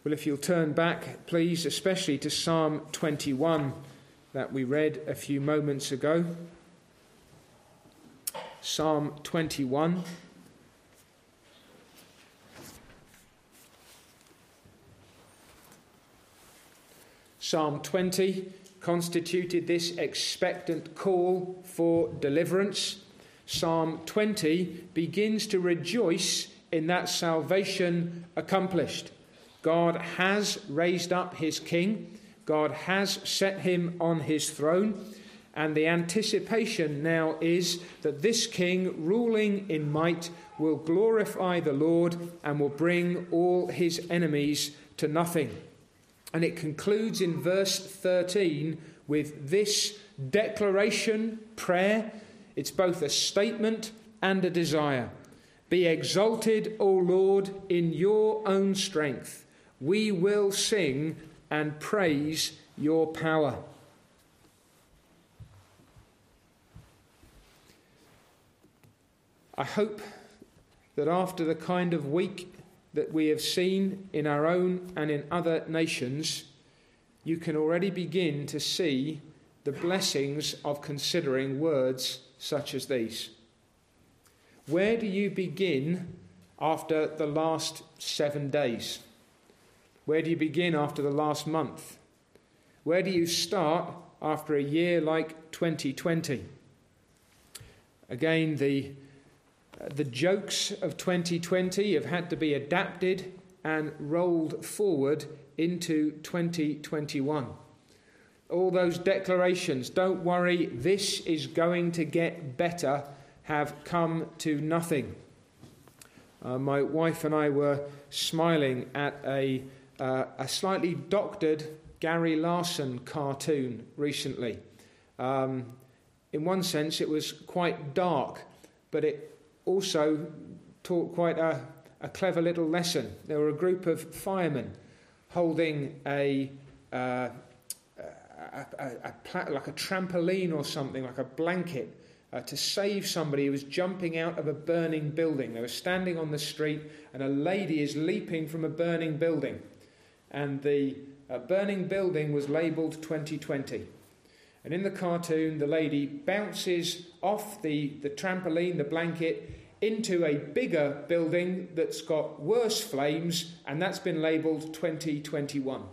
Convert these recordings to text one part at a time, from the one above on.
Well, if you'll turn back, please, especially to Psalm 21 that we read a few moments ago. Psalm 21. Psalm 20 constituted this expectant call for deliverance. Psalm 20 begins to rejoice in that salvation accomplished. God has raised up his king. God has set him on his throne. And the anticipation now is that this king, ruling in might, will glorify the Lord and will bring all his enemies to nothing. And it concludes in verse 13 with this declaration, prayer. It's both a statement and a desire. Be exalted, O Lord, in your own strength. We will sing and praise your power. I hope that after the kind of week that we have seen in our own and in other nations, you can already begin to see the blessings of considering words such as these. Where do you begin after the last 7 days? Where do you begin after the last month? Where do you start after a year like 2020? Again, the jokes of 2020 have had to be adapted and rolled forward into 2021. All those declarations, don't worry, this is going to get better, have come to nothing. My wife and I were smiling at a slightly doctored Gary Larson cartoon recently. In one sense, it was quite dark, but it also taught quite a clever little lesson. There were a group of firemen holding like a trampoline or something, like a blanket, to save somebody who was jumping out of a burning building. They were standing on the street and a lady is leaping from a burning building. And the burning building was labelled 2020. And in the cartoon, the lady bounces off the trampoline, the blanket, into a bigger building that's got worse flames, and that's been labelled 2021.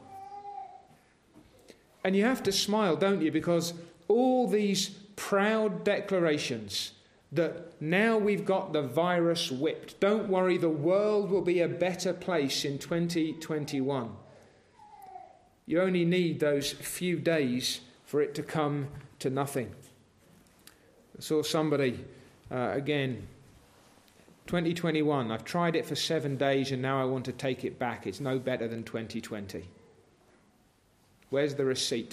And you have to smile, don't you? Because all these proud declarations that now we've got the virus whipped. Don't worry, the world will be a better place in 2021. You only need those few days for it to come to nothing. I saw somebody, again, 2021, I've tried it for 7 days and now I want to take it back. It's no better than 2020. Where's the receipt?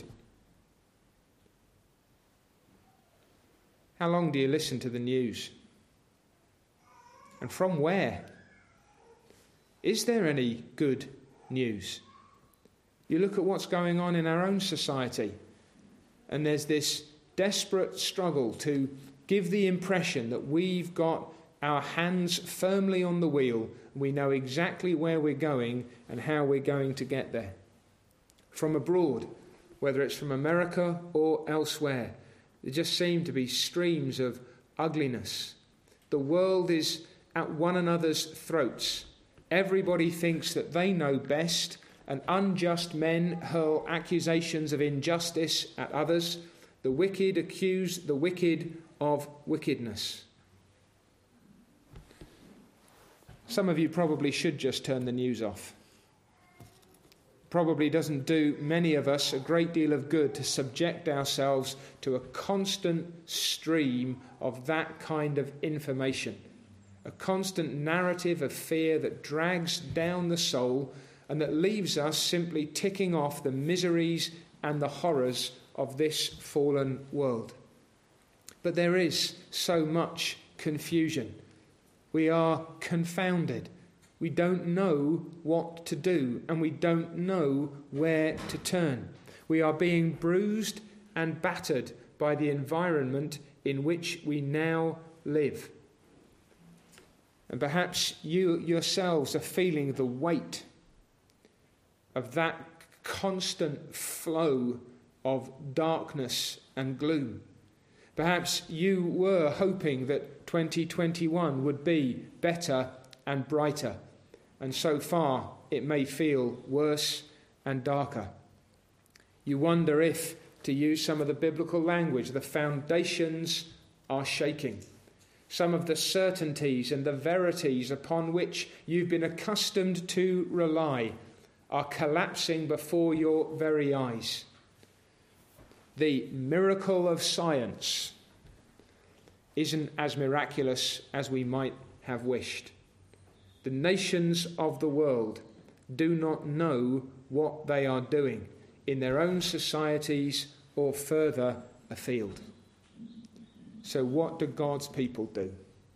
How long do you listen to the news? And from where? Is there any good news? You look at what's going on in our own society, and there's this desperate struggle to give the impression that we've got our hands firmly on the wheel, and we know exactly where we're going and how we're going to get there. From abroad, whether it's from America or elsewhere, there just seem to be streams of ugliness. The world is at one another's throats. Everybody thinks that they know best, and unjust men hurl accusations of injustice at others. The wicked accuse the wicked of wickedness. Some of you probably should just turn the news off. Probably doesn't do many of us a great deal of good to subject ourselves to a constant stream of that kind of information. A constant narrative of fear that drags down the soul and that leaves us simply ticking off the miseries and the horrors of this fallen world. But there is so much confusion. We are confounded. We don't know what to do, and we don't know where to turn. We are being bruised and battered by the environment in which we now live. And perhaps you yourselves are feeling the weight of that constant flow of darkness and gloom. Perhaps you were hoping that 2021 would be better and brighter, and so far it may feel worse and darker. You wonder if, to use some of the biblical language, the foundations are shaking. Some of the certainties and the verities upon which you've been accustomed to rely are collapsing before your very eyes. The miracle of science isn't as miraculous as we might have wished. The nations of the world do not know what they are doing in their own societies or further afield. So what do God's people do?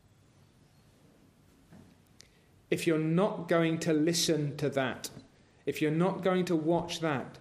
If you're not going to listen to that, if you're not going to watch that,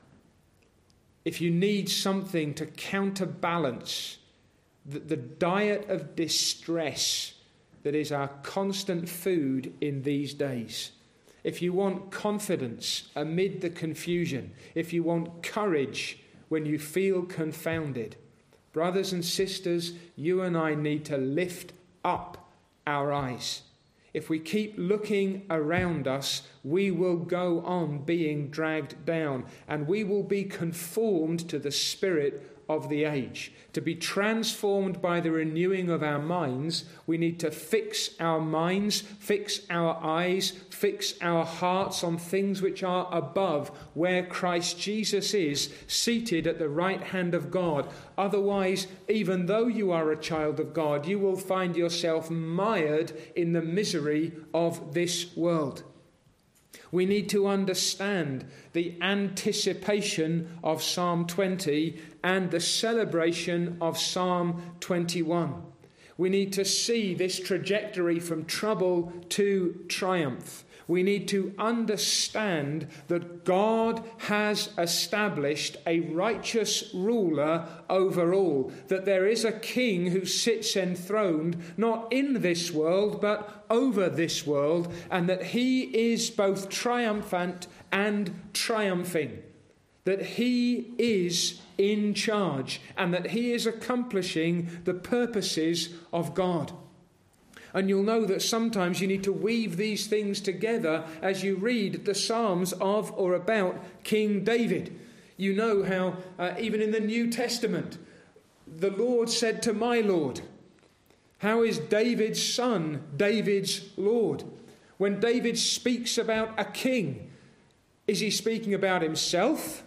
if you need something to counterbalance the diet of distress that is our constant food in these days, if you want confidence amid the confusion, if you want courage when you feel confounded, brothers and sisters, you and I need to lift up our eyes. If we keep looking around us, we will go on being dragged down, and we will be conformed to the spirit of the age. To be transformed by the renewing of our minds, we need to fix our minds, fix our eyes, fix our hearts on things which are above, where Christ Jesus is, seated at the right hand of God. Otherwise, even though you are a child of God, you will find yourself mired in the misery of this world. We need to understand the anticipation of Psalm 20 and the celebration of Psalm 21. We need to see this trajectory from trouble to triumph. We need to understand that God has established a righteous ruler over all, that there is a king who sits enthroned not in this world but over this world, and that he is both triumphant and triumphing, that he is in charge and that he is accomplishing the purposes of God. And you'll know that sometimes you need to weave these things together as you read the Psalms of or about King David. You know how even in the New Testament, the Lord said to my Lord, how is David's son David's Lord? When David speaks about a king, is he speaking about himself?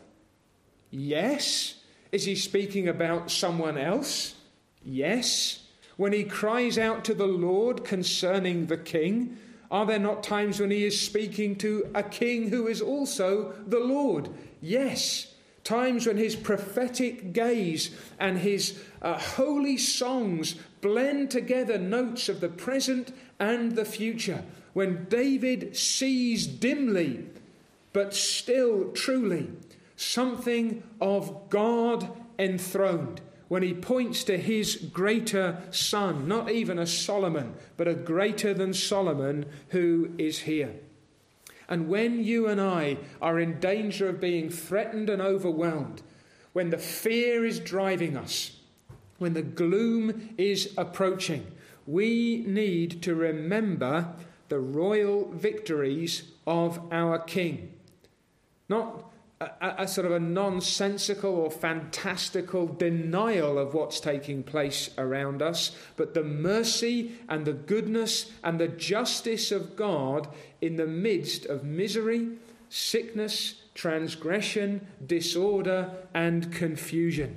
Yes. Is he speaking about someone else? Yes. When he cries out to the Lord concerning the king, are there not times when he is speaking to a king who is also the Lord? Yes. Times when his prophetic gaze and his holy songs blend together notes of the present and the future. When David sees dimly, but still truly, something of God enthroned. When he points to his greater son, not even a Solomon, but a greater than Solomon who is here. And when you and I are in danger of being threatened and overwhelmed, when the fear is driving us, when the gloom is approaching, we need to remember the royal victories of our King. Not a sort of a nonsensical or fantastical denial of what's taking place around us, but the mercy and the goodness and the justice of God in the midst of misery, sickness, transgression, disorder, and confusion.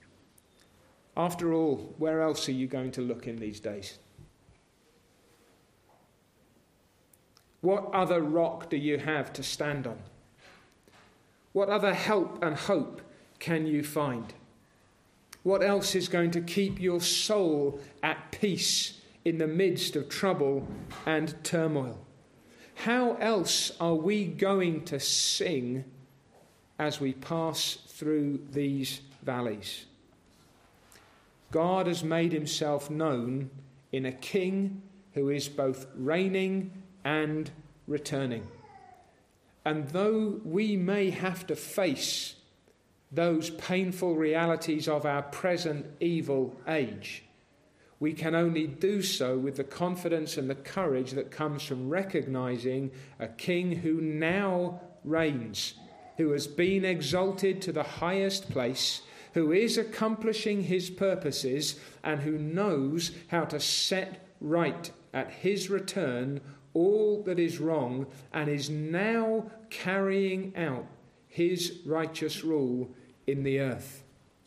After all, where else are you going to look in these days? What other rock do you have to stand on? What other help and hope can you find? What else is going to keep your soul at peace in the midst of trouble and turmoil? How else are we going to sing as we pass through these valleys? God has made himself known in a king who is both reigning and returning. And though we may have to face those painful realities of our present evil age, we can only do so with the confidence and the courage that comes from recognizing a king who now reigns, who has been exalted to the highest place, who is accomplishing his purposes, and who knows how to set right at his return all that is wrong, and is now carrying out his righteous rule in the earth.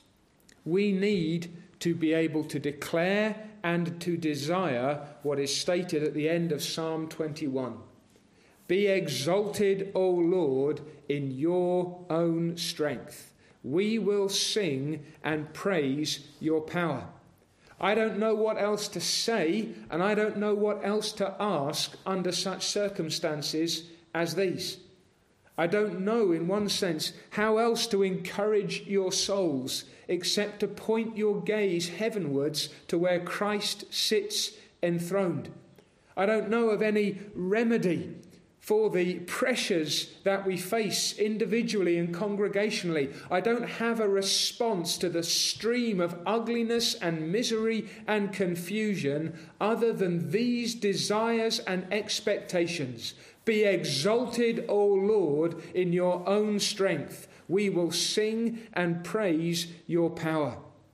We need to be able to declare and to desire what is stated at the end of Psalm 21. Be exalted, O Lord, in your own strength. We will sing and praise your power. I don't know what else to say, and I don't know what else to ask under such circumstances as these. I don't know, in one sense, how else to encourage your souls except to point your gaze heavenwards to where Christ sits enthroned. I don't know of any remedy for the pressures that we face individually and congregationally. I don't have a response to the stream of ugliness and misery and confusion other than these desires and expectations. Be exalted, O Lord, in your own strength. We will sing and praise your power.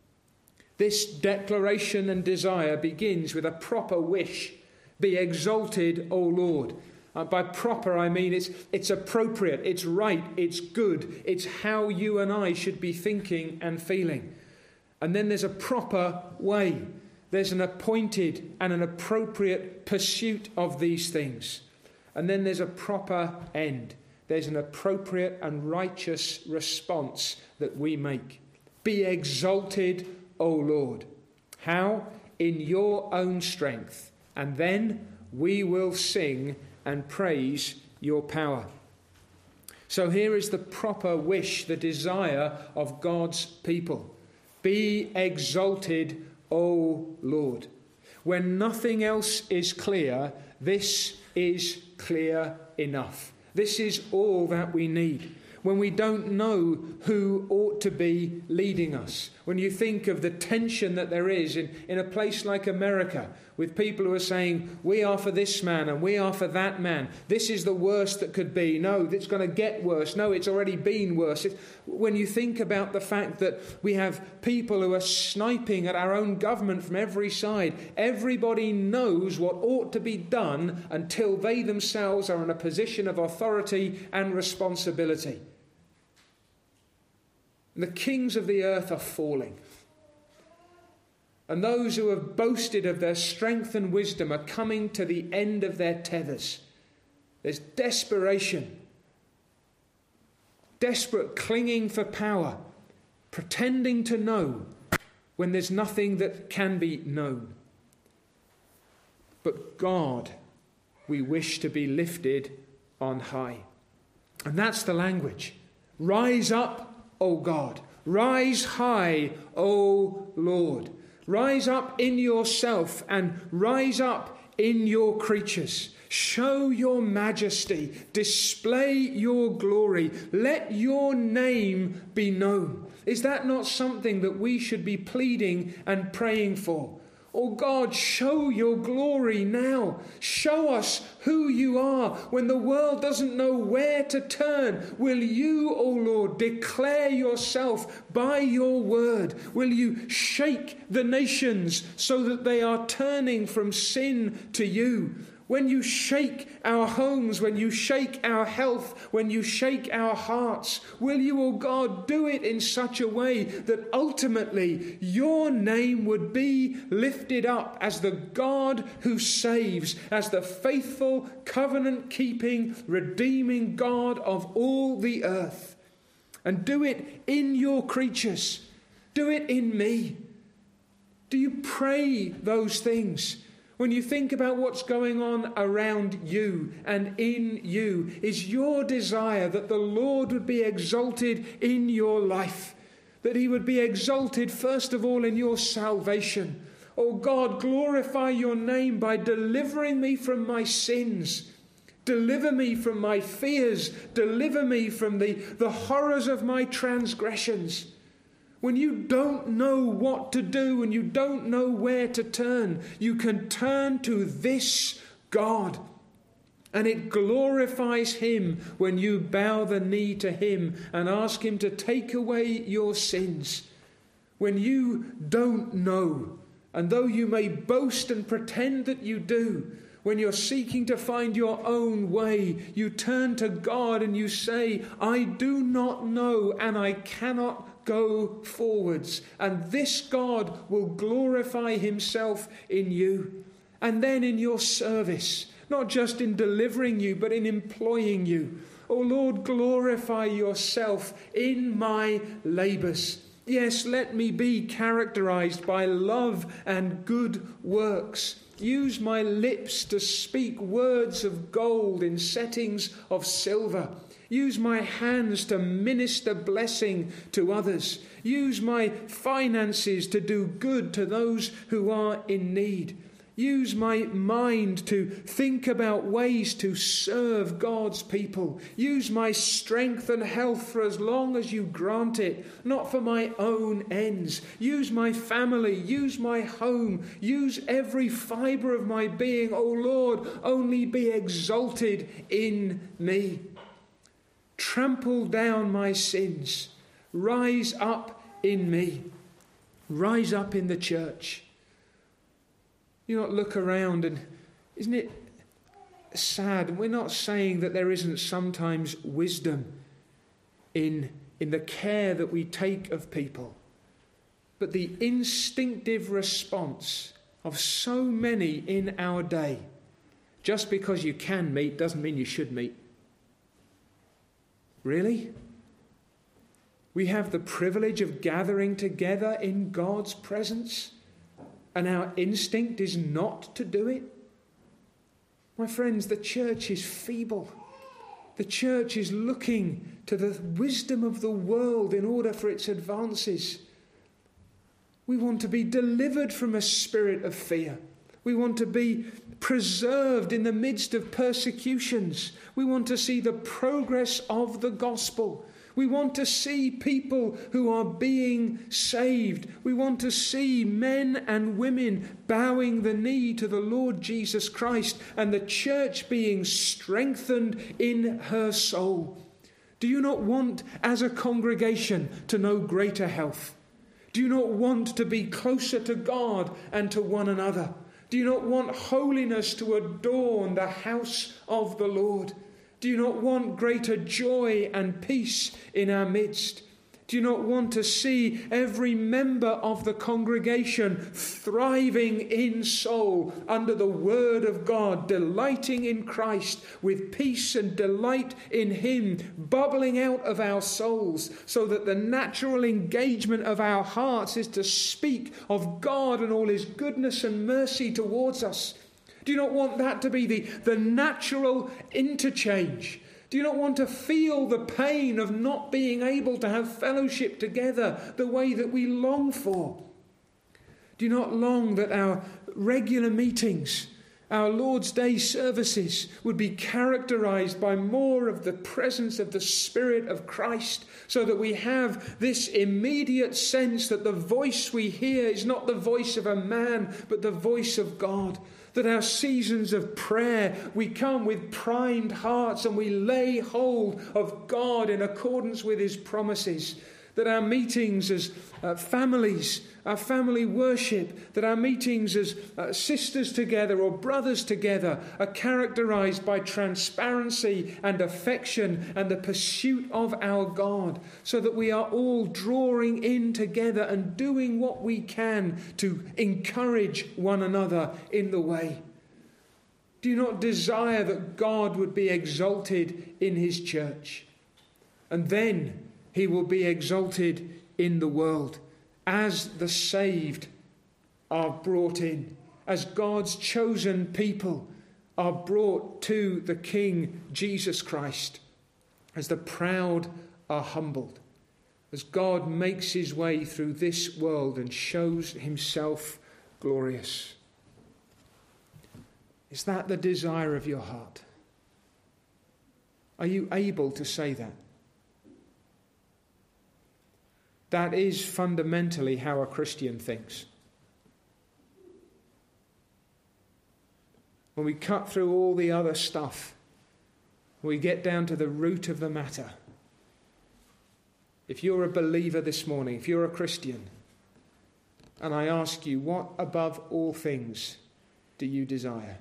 This declaration and desire begins with a proper wish. Be exalted, O Lord. By proper, I mean it's appropriate, it's right, it's good. It's how you and I should be thinking and feeling. And then there's a proper way. There's an appointed and an appropriate pursuit of these things. And then there's a proper end. There's an appropriate and righteous response that we make. Be exalted, O Lord. How? In your own strength. And then we will sing and praise your power. So here is the proper wish, the desire of God's people. Be exalted, O Lord. When nothing else is clear, this is clear enough. This is all that we need. When we don't know who ought to be leading us. When you think of the tension that there is in a place like America, with people who are saying, we are for this man and we are for that man. This is the worst that could be. No, it's going to get worse. No, it's already been worse. When you think about the fact that we have people who are sniping at our own government from every side, everybody knows what ought to be done until they themselves are in a position of authority and responsibility. The kings of the earth are falling. And those who have boasted of their strength and wisdom are coming to the end of their tethers. There's desperation. Desperate clinging for power. Pretending to know when there's nothing that can be known. But God, we wish to be lifted on high. And that's the language. Rise up, O God. Rise high, O Lord. Rise up in yourself and rise up in your creatures. Show your majesty. Display your glory. Let your name be known. Is that not something that we should be pleading and praying for? Oh God, show your glory now. Show us who you are. When the world doesn't know where to turn, will you, O Lord, declare yourself by your word? Will you shake the nations so that they are turning from sin to you? When you shake our homes, when you shake our health, when you shake our hearts, will you, O God, do it in such a way that ultimately your name would be lifted up as the God who saves, as the faithful, covenant-keeping, redeeming God of all the earth. And do it in your creatures. Do it in me. Do you pray those things? When you think about what's going on around you and in you, is your desire that the Lord would be exalted in your life, that he would be exalted first of all in your salvation. Oh God, glorify your name by delivering me from my sins. Deliver me from my fears. Deliver me from the horrors of my transgressions. When you don't know what to do and you don't know where to turn, you can turn to this God. And it glorifies him when you bow the knee to him and ask him to take away your sins. When you don't know, and though you may boast and pretend that you do, when you're seeking to find your own way, you turn to God and you say, I do not know and I cannot go forwards. And this God will glorify himself in you. And then in your service, not just in delivering you, but in employing you. Oh Lord, glorify yourself in my labours. Yes, let me be characterized by love and good works. Use my lips to speak words of gold in settings of silver. Use my hands to minister blessing to others. Use my finances to do good to those who are in need. Use my mind to think about ways to serve God's people. Use my strength and health for as long as you grant it, not for my own ends. Use my family, use my home, use every fibre of my being. O Lord, only be exalted in me. Trample down my sins. Rise up in me. Rise up in the church. You not look around and isn't it sad? We're not saying that there isn't sometimes wisdom in the care that we take of people. But the instinctive response of so many in our day, just because you can meet doesn't mean you should meet. Really? We have the privilege of gathering together in God's presence, and our instinct is not to do it? My friends, the church is feeble. The church is looking to the wisdom of the world in order for its advances. We want to be delivered from a spirit of fear. We want to be preserved in the midst of persecutions. We want to see the progress of the gospel. We want to see people who are being saved. We want to see men and women bowing the knee to the Lord Jesus Christ and the church being strengthened in her soul. Do you not want, as a congregation, to know greater health? Do you not want to be closer to God and to one another? Do you not want holiness to adorn the house of the Lord? Do you not want greater joy and peace in our midst? Do you not want to see every member of the congregation thriving in soul under the word of God, delighting in Christ with peace and delight in him, bubbling out of our souls, so that the natural engagement of our hearts is to speak of God and all his goodness and mercy towards us? Do you not want that to be the natural interchange? Do you not want to feel the pain of not being able to have fellowship together the way that we long for? Do you not long that our regular meetings, our Lord's Day services, would be characterized by more of the presence of the Spirit of Christ, so that we have this immediate sense that the voice we hear is not the voice of a man, but the voice of God? That our seasons of prayer, we come with primed hearts and we lay hold of God in accordance with his promises. That our meetings as families, our family worship, that our meetings as sisters together or brothers together are characterized by transparency and affection and the pursuit of our God, so that we are all drawing in together and doing what we can to encourage one another in the way. Do you not desire that God would be exalted in his church? And then he will be exalted in the world as the saved are brought in, as God's chosen people are brought to the King Jesus Christ, as the proud are humbled, as God makes his way through this world and shows himself glorious. Is that the desire of your heart? Are you able to say that? That is fundamentally how a Christian thinks. When we cut through all the other stuff, we get down to the root of the matter. If you're a believer this morning, if you're a Christian, and I ask you, what above all things do you desire?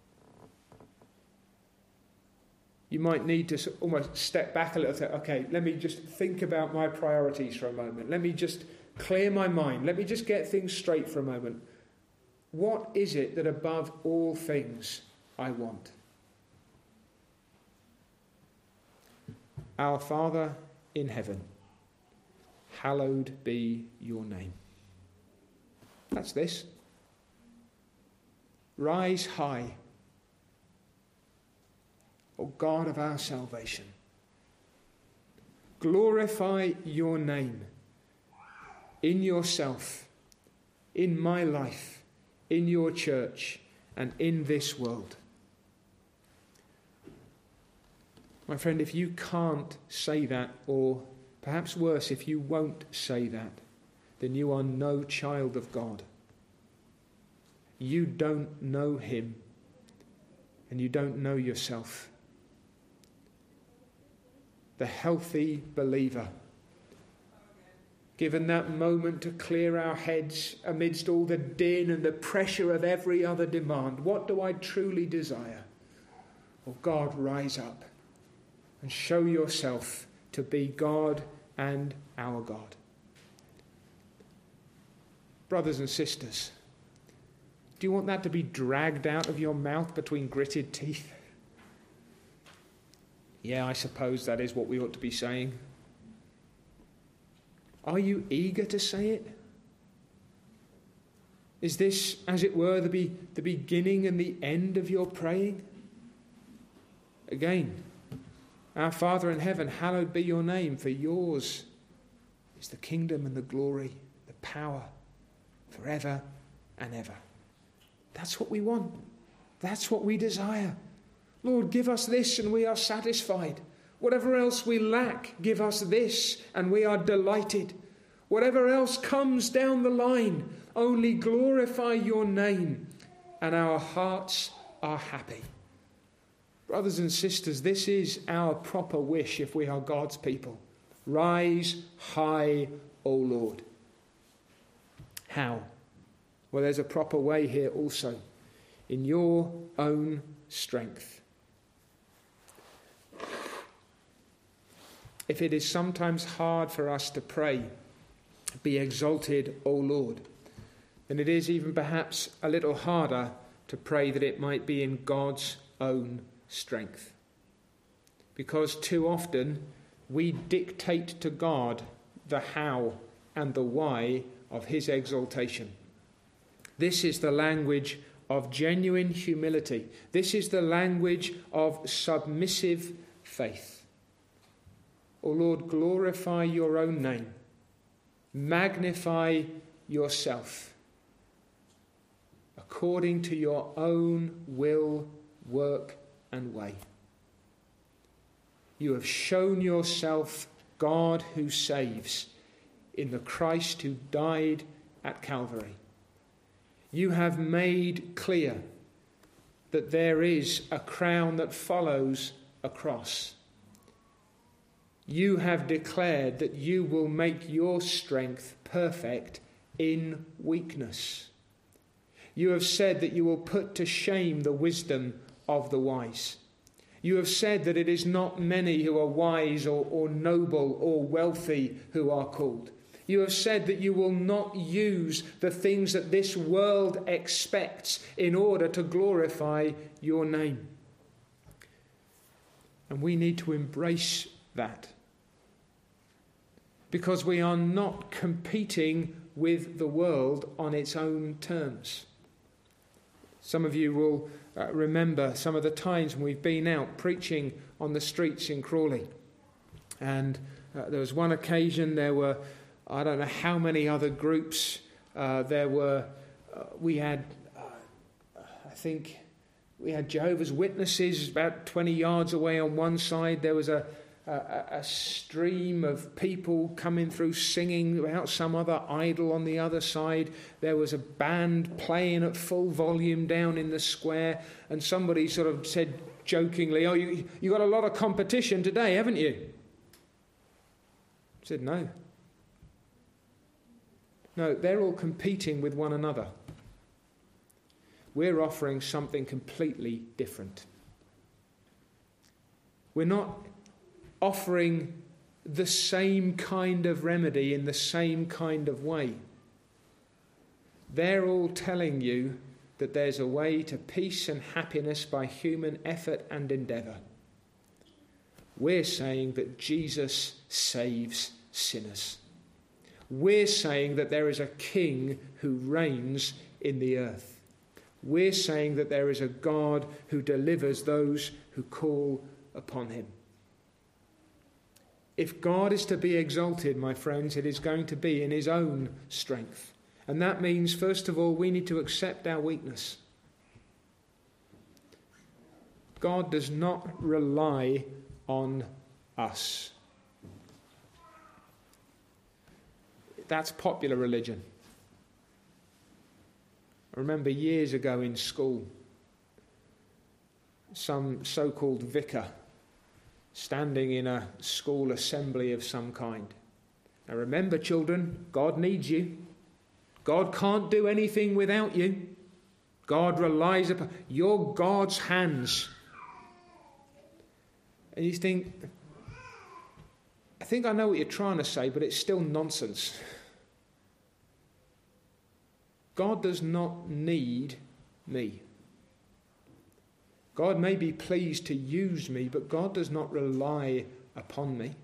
You might need to almost step back a little bit. Okay, let me just think about my priorities for a moment. Let me just clear my mind. Let me just get things straight for a moment. What is it that above all things I want? Our Father in heaven, hallowed be your name. That's this. Rise high, O God of our salvation. Glorify your name in yourself, in my life, in your church, and in this world. My friend, if you can't say that, or perhaps worse, if you won't say that, then you are no child of God. You don't know him, and you don't know yourself. The healthy believer, given that moment to clear our heads amidst all the din and the pressure of every other demand, what do I truly desire? Oh God, rise up and show yourself to be God and our God. Brothers and sisters, do you want that to be dragged out of your mouth between gritted teeth? Yeah, I suppose that is what we ought to be saying. Are you eager to say it? Is this, as it were, the beginning and the end of your praying? Again, our Father in heaven, hallowed be your name, for yours is the kingdom and the glory, the power, forever and ever. That's what we want. That's what we desire. Lord, give us this and we are satisfied. Whatever else we lack, give us this and we are delighted. Whatever else comes down the line, only glorify your name and our hearts are happy. Brothers and sisters, this is our proper wish if we are God's people. Rise high, O Lord. How? Well, there's a proper way here also. In your own strength. If it is sometimes hard for us to pray, be exalted, O Lord, then it is even perhaps a little harder to pray that it might be in God's own strength. Because too often we dictate to God the how and the why of his exaltation. This is the language of genuine humility. This is the language of submissive faith. O Lord, glorify your own name. Magnify yourself according to your own will, work, and way. You have shown yourself God who saves in the Christ who died at Calvary. You have made clear that there is a crown that follows a cross. You have declared that you will make your strength perfect in weakness. You have said that you will put to shame the wisdom of the wise. You have said that it is not many who are wise or noble or wealthy who are called. You have said that you will not use the things that this world expects in order to glorify your name. And we need to embrace that. Because we are not competing with the world on its own terms. Some of you will remember some of the times when we've been out preaching on the streets in Crawley. And there was one occasion, there were, I don't know how many other groups we had, I think, We had Jehovah's Witnesses about 20 yards away on one side. There was a stream of people coming through singing about some other idol on the other side. There was a band playing at full volume down in the square, and somebody sort of said jokingly, "Oh, you got a lot of competition today, haven't you?" I said, No, they're all competing with one another. We're offering something completely different. We're not offering the same kind of remedy in the same kind of way. They're all telling you that there's a way to peace and happiness by human effort and endeavour. We're saying that Jesus saves sinners. We're saying that there is a king who reigns in the earth. We're saying that there is a God who delivers those who call upon him. If God is to be exalted, my friends, it is going to be in his own strength. And that means, first of all, we need to accept our weakness. God does not rely on us. That's popular religion. I remember years ago in school, some so-called vicar standing in a school assembly of some kind. Now remember, children, God needs you. God can't do anything without you. God relies upon you're God's hands. And you think, I think I know what you're trying to say, but it's still nonsense. God does not need me. God may be pleased to use me, but God does not rely upon me.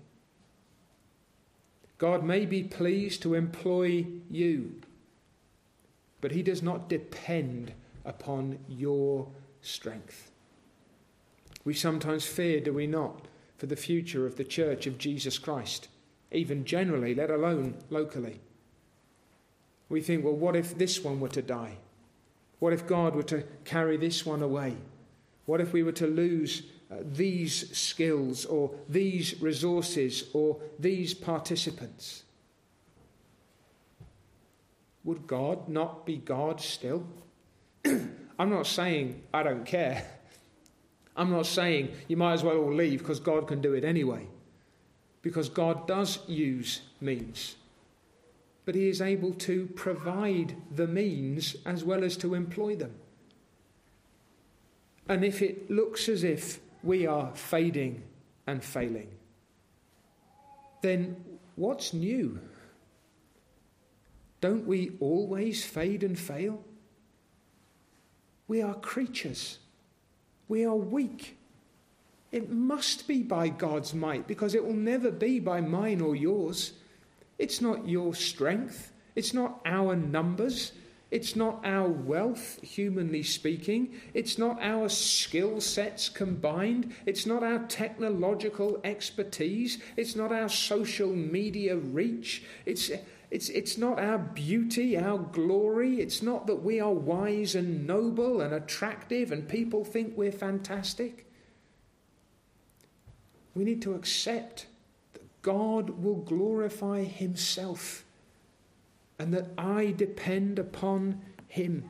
God may be pleased to employ you, but he does not depend upon your strength. We sometimes fear, do we not, for the future of the Church of Jesus Christ, even generally, let alone locally. We think, well, what if this one were to die? What if God were to carry this one away? What if we were to lose these skills or these resources or these participants? Would God not be God still? I'm not saying I don't care. I'm not saying you might as well all leave because God can do it anyway. Because God does use means. But he is able to provide the means as well as to employ them. And if it looks as if we are fading and failing, then what's new? Don't we always fade and fail? We are creatures. We are weak. It must be by God's might, because it will never be by mine or yours. It's not your strength. It's not our numbers. It's not our wealth, humanly speaking. It's not our skill sets combined. It's not our technological expertise. It's not our social media reach. It's not our beauty, our glory. It's not that we are wise and noble and attractive and people think we're fantastic. We need to accept that God will glorify himself and that I depend upon him.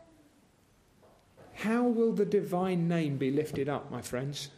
How will the divine name be lifted up, my friends?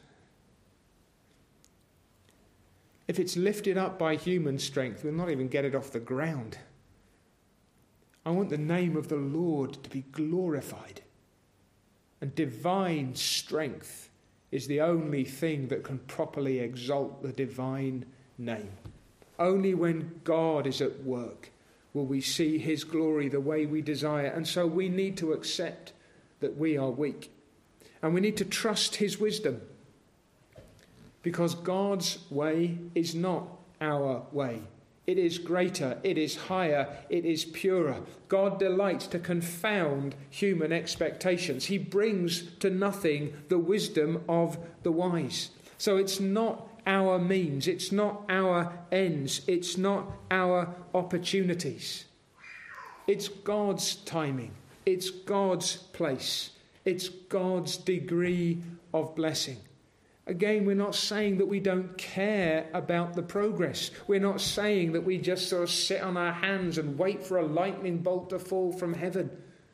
If it's lifted up by human strength, we'll not even get it off the ground. I want the name of the Lord to be glorified. And divine strength is the only thing that can properly exalt the divine name. Only when God is at work will we see his glory the way we desire. And so we need to accept that we are weak. And we need to trust his wisdom. Because God's way is not our way. It is greater, it is higher, it is purer. God delights to confound human expectations. He brings to nothing the wisdom of the wise. So it's not our means, it's not our ends, it's not our opportunities. It's God's timing, it's God's place, It's God's degree of blessing. Again, we're not saying that we don't care about the progress. We're not saying that we just sort of sit on our hands and wait for a lightning bolt to fall from heaven.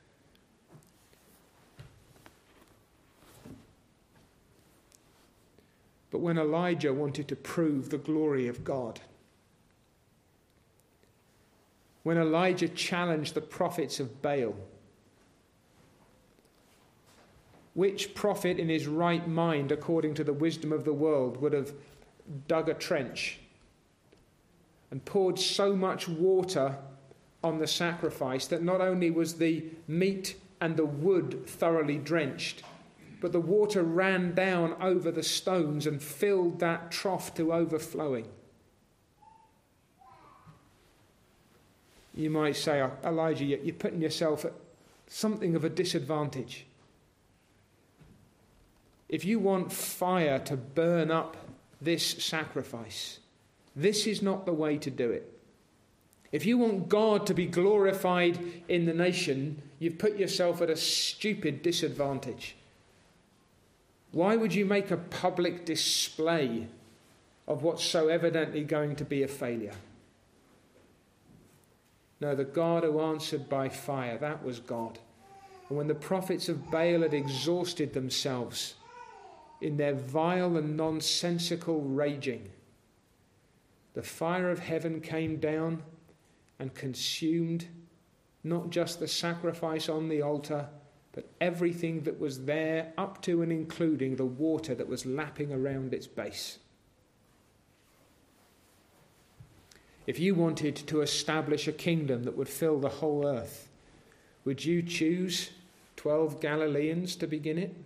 But when Elijah wanted to prove the glory of God, when Elijah challenged the prophets of Baal, which prophet in his right mind, according to the wisdom of the world, would have dug a trench and poured so much water on the sacrifice that not only was the meat and the wood thoroughly drenched, but the water ran down over the stones and filled that trough to overflowing? You might say, Elijah, you're putting yourself at something of a disadvantage. If you want fire to burn up this sacrifice, this is not the way to do it. If you want God to be glorified in the nation, you've put yourself at a stupid disadvantage. Why would you make a public display of what's so evidently going to be a failure? No, the God who answered by fire, that was God. And when the prophets of Baal had exhausted themselves in their vile and nonsensical raging, the fire of heaven came down and consumed not just the sacrifice on the altar, but everything that was there, up to and including the water that was lapping around its base. If you wanted to establish a kingdom that would fill the whole earth, would you choose 12 Galileans to begin it?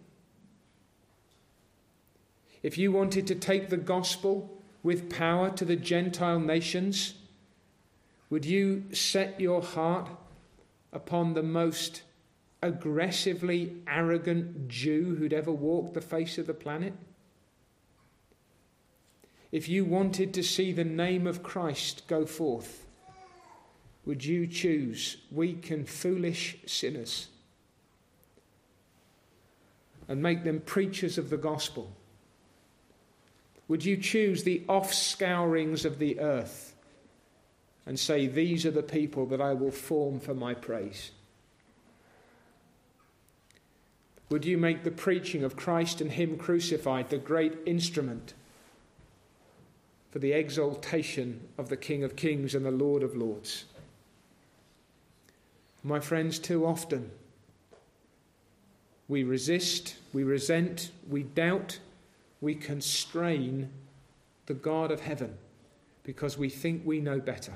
If you wanted to take the gospel with power to the Gentile nations, would you set your heart upon the most aggressively arrogant Jew who'd ever walked the face of the planet? If you wanted to see the name of Christ go forth, would you choose weak and foolish sinners and make them preachers of the gospel? Would you choose the offscourings of the earth and say, these are the people that I will form for my praise? Would you make the preaching of Christ and Him crucified the great instrument for the exaltation of the King of Kings and the Lord of Lords? My friends, too often we resist, we resent, we doubt, we constrain the God of heaven because we think we know better.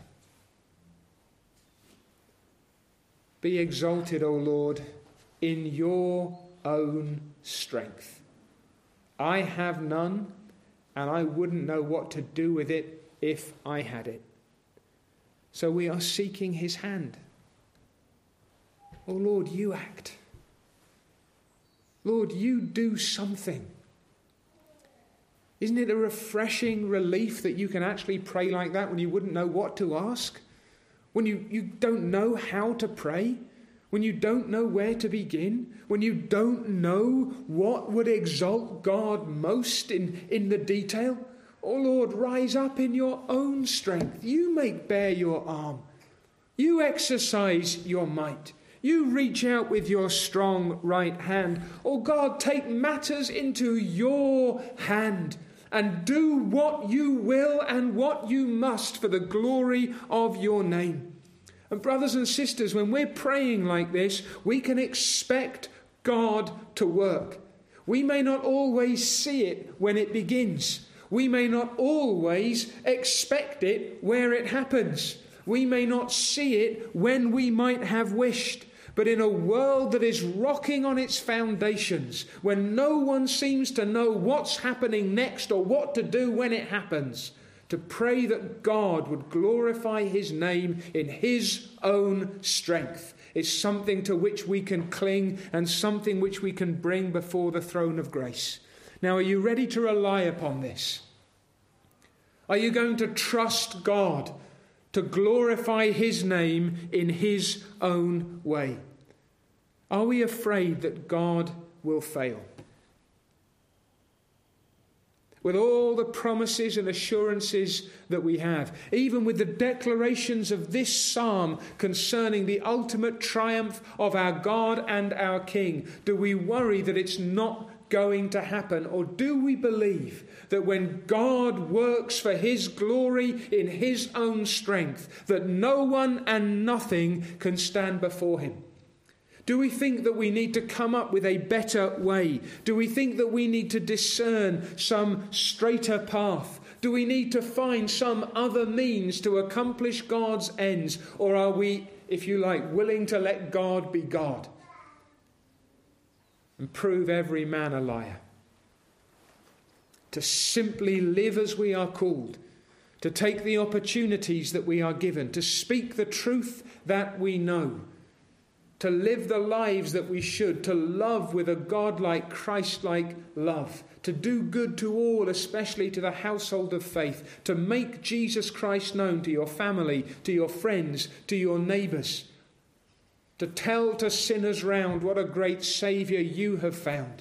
Be exalted, O Lord, in your own strength. I have none, and I wouldn't know what to do with it if I had it. So we are seeking His hand. Oh Lord, you act. Lord, you do something. Isn't it a refreshing relief that you can actually pray like that when you wouldn't know what to ask? When you don't know how to pray? When you don't know where to begin? When you don't know what would exalt God most in the detail? Oh Lord, rise up in your own strength. You make bare your arm. You exercise your might. You reach out with your strong right hand. Oh God, take matters into your hand and do what you will and what you must for the glory of your name. And brothers and sisters, when we're praying like this, we can expect God to work. We may not always see it when it begins. We may not always expect it where it happens. We may not see it when we might have wished. But in a world that is rocking on its foundations, when no one seems to know what's happening next or what to do when it happens, to pray that God would glorify His name in His own strength is something to which we can cling and something which we can bring before the throne of grace. Now, are you ready to rely upon this? Are you going to trust God to glorify His name in His own way? Are we afraid that God will fail? With all the promises and assurances that we have, even with the declarations of this psalm concerning the ultimate triumph of our God and our King, do we worry that it's not going to happen? Or do we believe that when God works for his glory in his own strength, that no one and nothing can stand before him? Do we think that we need to come up with a better way? Do we think that we need to discern some straighter path? Do we need to find some other means to accomplish God's ends? Or are we, if you like, willing to let God be God and prove every man a liar? To simply live as we are called, to take the opportunities that we are given, to speak the truth that we know, to live the lives that we should, to love with a God-like, Christ-like love, to do good to all, especially to the household of faith, to make Jesus Christ known to your family, to your friends, to your neighbours, to tell to sinners round what a great Saviour you have found,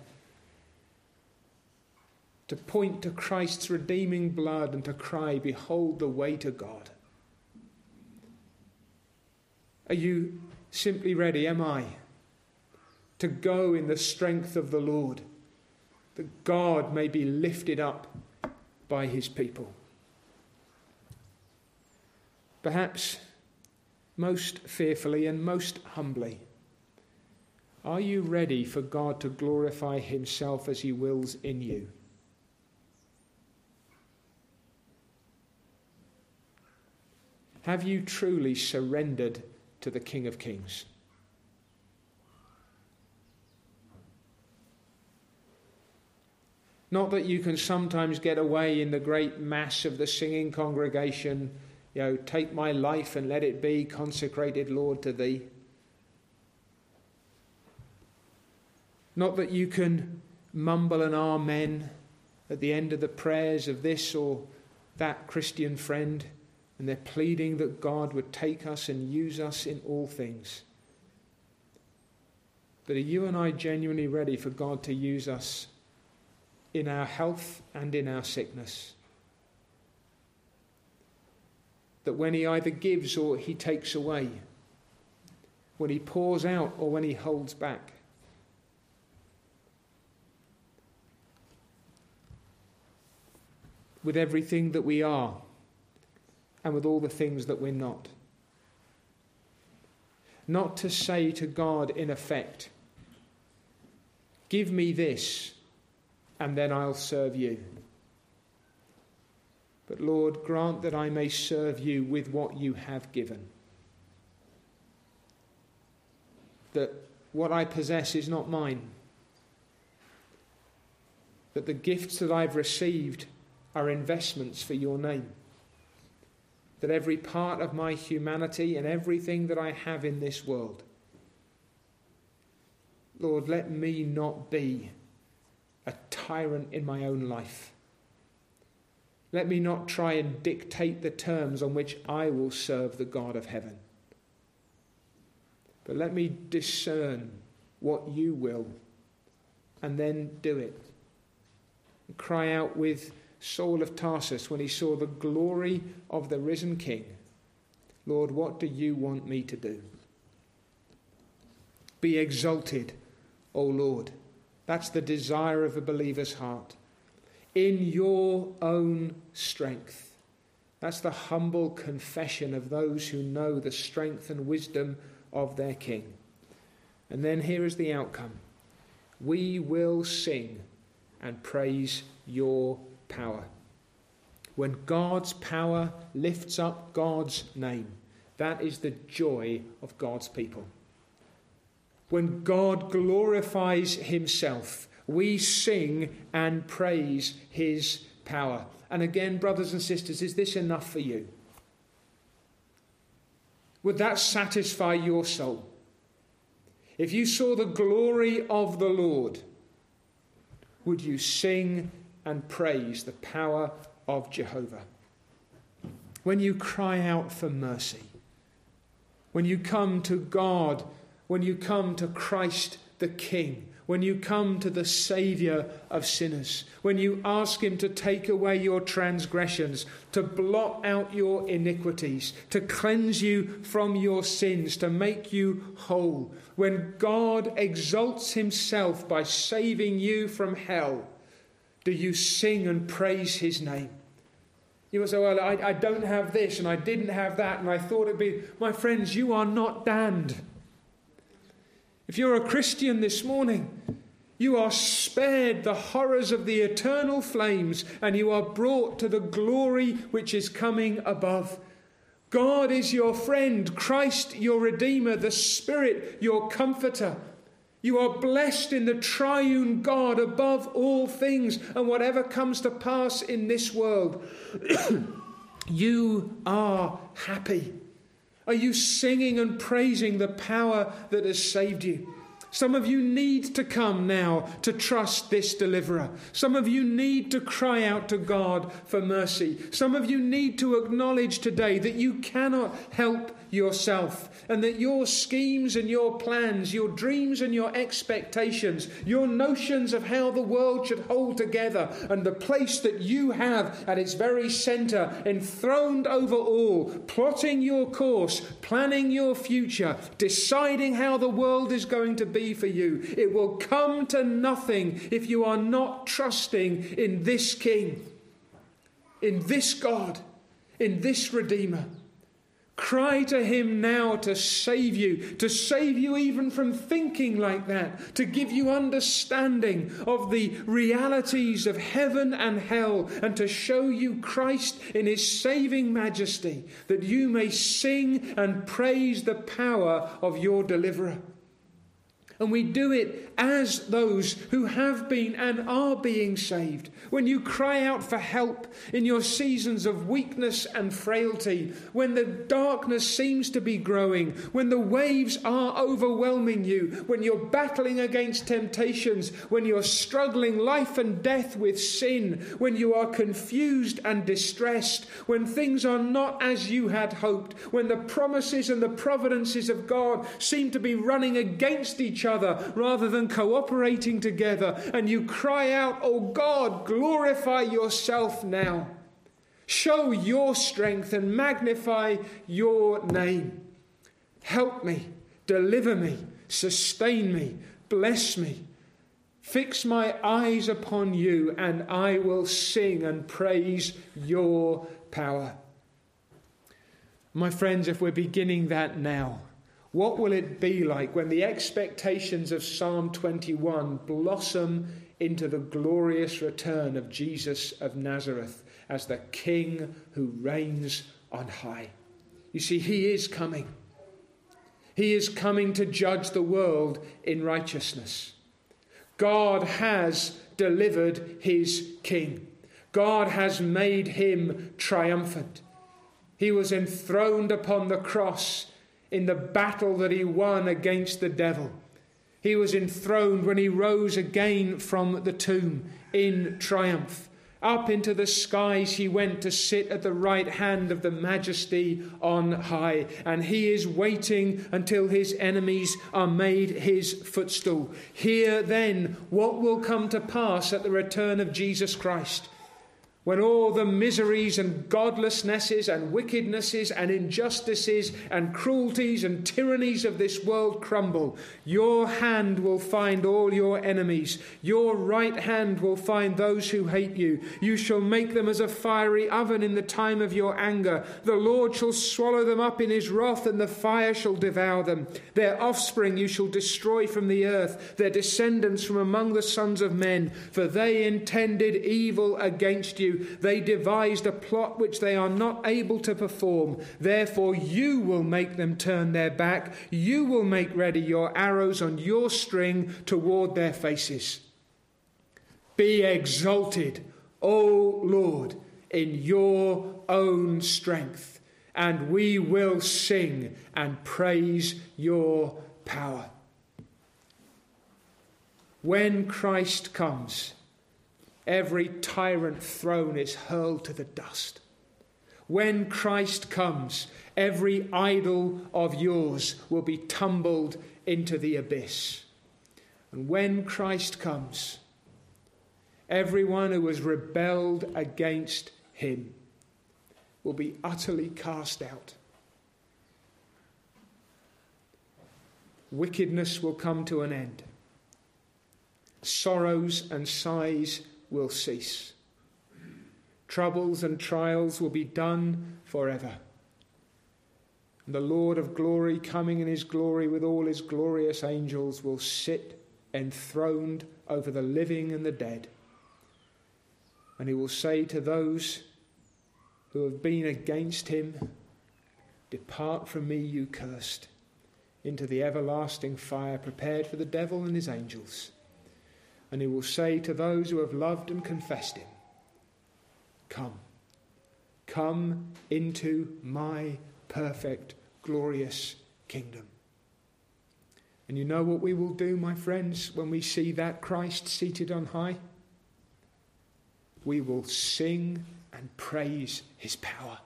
to point to Christ's redeeming blood and to cry, behold the way to God. Are you simply ready, am I, to go in the strength of the Lord, that God may be lifted up by his people? Perhaps most fearfully and most humbly, are you ready for God to glorify himself as he wills in you? Have you truly surrendered to the King of Kings? Not that you can sometimes get away in the great mass of the singing congregation, take my life and let it be consecrated, Lord, to thee. Not that you can mumble an amen at the end of the prayers of this or that Christian friend, and they're pleading that God would take us and use us in all things. But are you and I genuinely ready for God to use us in our health and in our sickness? That when he either gives or he takes away, when he pours out or when he holds back, with everything that we are, and with all the things that we're not. Not to say to God, in effect, give me this, and then I'll serve you. But Lord, grant that I may serve you with what you have given. That what I possess is not mine. That the gifts that I've received are investments for your name. That every part of my humanity and everything that I have in this world, Lord, let me not be a tyrant in my own life. Let me not try and dictate the terms on which I will serve the God of heaven. But let me discern what you will and then do it. And cry out with Saul of Tarsus when he saw the glory of the risen King, Lord, what do you want me to do? Be exalted, O Lord. That's the desire of a believer's heart. In your own strength. That's the humble confession of those who know the strength and wisdom of their King. And then here is the outcome. We will sing and praise your power. When God's power lifts up God's name, that is the joy of God's people. When God glorifies himself, we sing and praise his power. And again, brothers and sisters, is this enough for you? Would that satisfy your soul? If you saw the glory of the Lord, would you sing and praise the power of Jehovah? When you cry out for mercy, when you come to God when you come to Christ the King, when you come to the Saviour of sinners, when you ask him to take away your transgressions, to blot out your iniquities, to cleanse you from your sins, to make you whole, when God exalts himself by saving you from hell, do you sing and praise his name? You will say, well, I don't have this and I didn't have that and I thought it'd be... My friends, you are not damned. If you're a Christian this morning, you are spared the horrors of the eternal flames and you are brought to the glory which is coming above. God is your friend, Christ your Redeemer, the Spirit your Comforter. You are blessed in the triune God above all things, and whatever comes to pass in this world, you are happy. Are you singing and praising the power that has saved you? Some of you need to come now to trust this deliverer. Some of you need to cry out to God for mercy. Some of you need to acknowledge today that you cannot help yourself and that your schemes and your plans, your dreams and your expectations, your notions of how the world should hold together and the place that you have at its very centre, enthroned over all, plotting your course, planning your future, deciding how the world is going to be for you. It will come to nothing if you are not trusting in this King, in this God, in this Redeemer. Cry to him now to save you even from thinking like that, to give you understanding of the realities of heaven and hell, and to show you Christ in his saving majesty, that you may sing and praise the power of your deliverer. And we do it as those who have been and are being saved. When you cry out for help in your seasons of weakness and frailty, when the darkness seems to be growing, when the waves are overwhelming you, when you're battling against temptations, when you're struggling life and death with sin, when you are confused and distressed, when things are not as you had hoped, when the promises and the providences of God seem to be running against each other rather than cooperating together, and you cry out, "Oh God, glorify yourself now. Show your strength and magnify your name. Help me, deliver me, sustain me, bless me. Fix my eyes upon you, and I will sing and praise your power." My friends, if we're beginning that now, what will it be like when the expectations of Psalm 21 blossom into the glorious return of Jesus of Nazareth as the King who reigns on high? You see, he is coming. He is coming to judge the world in righteousness. God has delivered his King. God has made him triumphant. He was enthroned upon the cross in the battle that he won against the devil. He was enthroned when he rose again from the tomb in triumph. Up into the skies he went to sit at the right hand of the Majesty on high. And he is waiting until his enemies are made his footstool. Hear then what will come to pass at the return of Jesus Christ, when all the miseries and godlessnesses and wickednesses and injustices and cruelties and tyrannies of this world crumble. Your hand will find all your enemies. Your right hand will find those who hate you. You shall make them as a fiery oven in the time of your anger. The Lord shall swallow them up in his wrath, and the fire shall devour them. Their offspring you shall destroy from the earth, their descendants from among the sons of men, for they intended evil against you. They devised a plot which they are not able to perform. Therefore you will make them turn their back. You will make ready your arrows on your string toward their faces. Be exalted, O Lord, in your own strength, and we will sing and praise your power. When Christ comes, every tyrant throne is hurled to the dust. When Christ comes, every idol of yours will be tumbled into the abyss. And when Christ comes, everyone who has rebelled against him will be utterly cast out. Wickedness will come to an end. Sorrows and sighs will cease. Troubles and trials will be done forever. And the Lord of glory, coming in his glory with all his glorious angels, will sit enthroned over the living and the dead. And he will say to those who have been against him, "Depart from me, you cursed, into the everlasting fire prepared for the devil and his angels." And he will say to those who have loved and confessed him, Come into my perfect, glorious kingdom. And you know what we will do, my friends, when we see that Christ seated on high? We will sing and praise his power.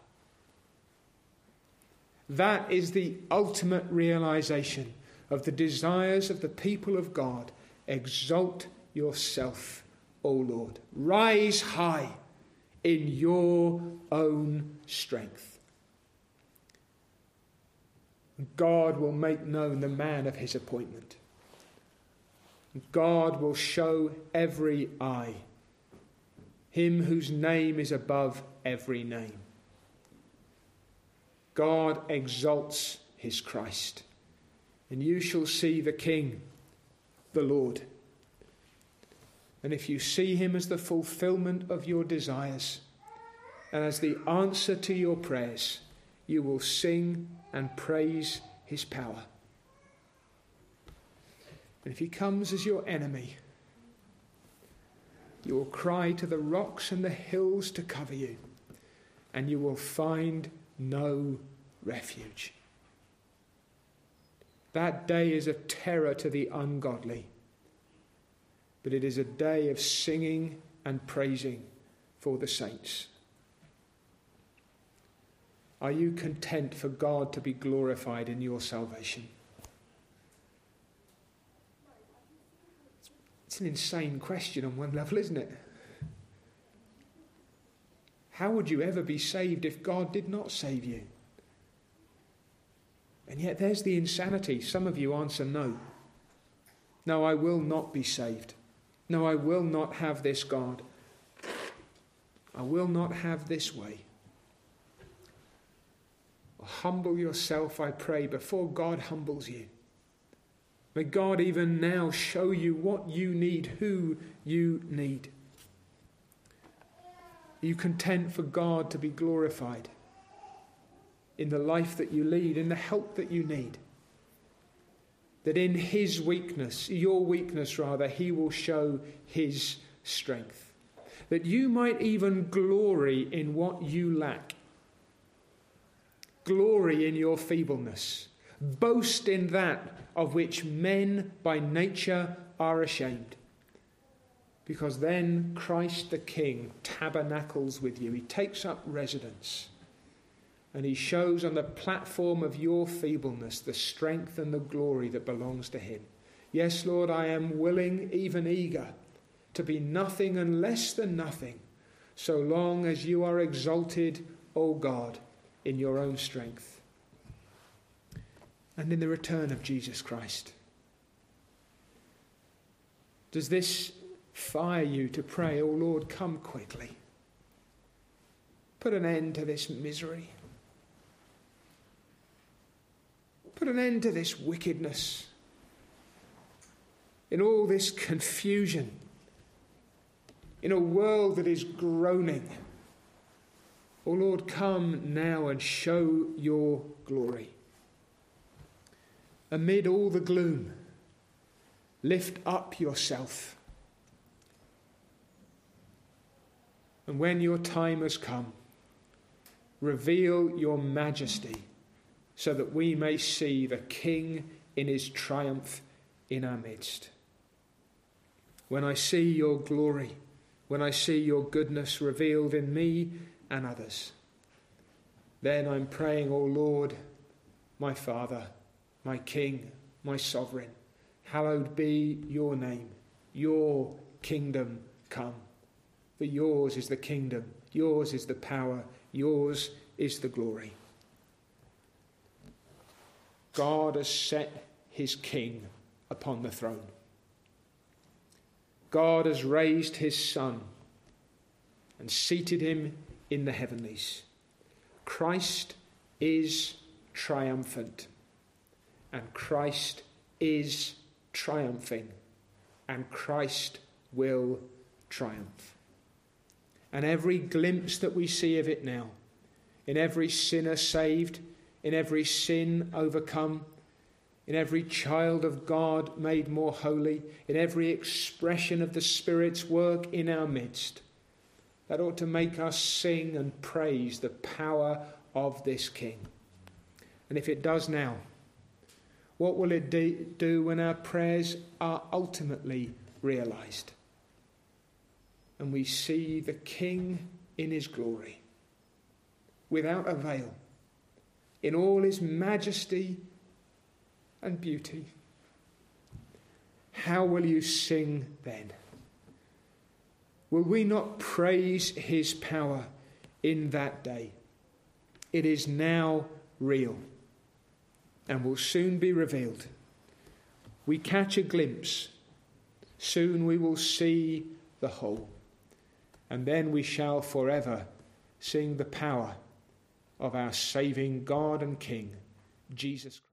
That is the ultimate realization of the desires of the people of God. Exalt yourself, O Lord. Rise high in your own strength. God will make known the man of his appointment. God will show every eye him whose name is above every name. God exalts his Christ, and you shall see the King, the Lord. And if you see him as the fulfillment of your desires and as the answer to your prayers, you will sing and praise his power. And if he comes as your enemy, you will cry to the rocks and the hills to cover you, and you will find no refuge. That day is a terror to the ungodly, but it is a day of singing and praising for the saints. Are you content for God to be glorified in your salvation? It's an insane question on one level, isn't it? How would you ever be saved if God did not save you? And yet there's the insanity. Some of you answer no. No, I will not be saved. No, I will not have this God. I will not have this way. Humble yourself, I pray, before God humbles you. May God even now show you what you need, who you need. Are you content for God to be glorified in the life that you lead, in the help that you need? That in his weakness, your weakness rather, he will show his strength. That you might even glory in what you lack. Glory in your feebleness. Boast in that of which men by nature are ashamed. Because then Christ the King tabernacles with you. He takes up residence. And he shows on the platform of your feebleness the strength and the glory that belongs to him. Yes, Lord, I am willing, even eager, to be nothing and less than nothing, so long as you are exalted, O God, in your own strength. And in the return of Jesus Christ. Does this fire you to pray, "Oh Lord, come quickly. Put an end to this misery. Put an end to this wickedness. In all this confusion. In a world that is groaning. Oh Lord, come now and show your glory. Amid all the gloom, lift up yourself. And when your time has come, reveal your majesty so that we may see the King in his triumph in our midst. When I see your glory, when I see your goodness revealed in me and others, then I'm praying, O Lord, my Father, my King, my Sovereign, hallowed be your name, your kingdom come. For yours is the kingdom, yours is the power, yours is the glory. God has set his king upon the throne. God has raised his Son and seated him in the heavenlies. Christ is triumphant, and Christ is triumphing, and Christ will triumph. And every glimpse that we see of it now, in every sinner saved, in every sin overcome, in every child of God made more holy, in every expression of the Spirit's work in our midst, that ought to make us sing and praise the power of this King. And if it does now, what will it do when our prayers are ultimately realised? And we see the King in his glory, without a veil, in all his majesty and beauty. How will you sing then? Will we not praise his power in that day? It is now real and will soon be revealed. We catch a glimpse. Soon we will see the whole. And then we shall forever sing the power of our saving God and King, Jesus Christ.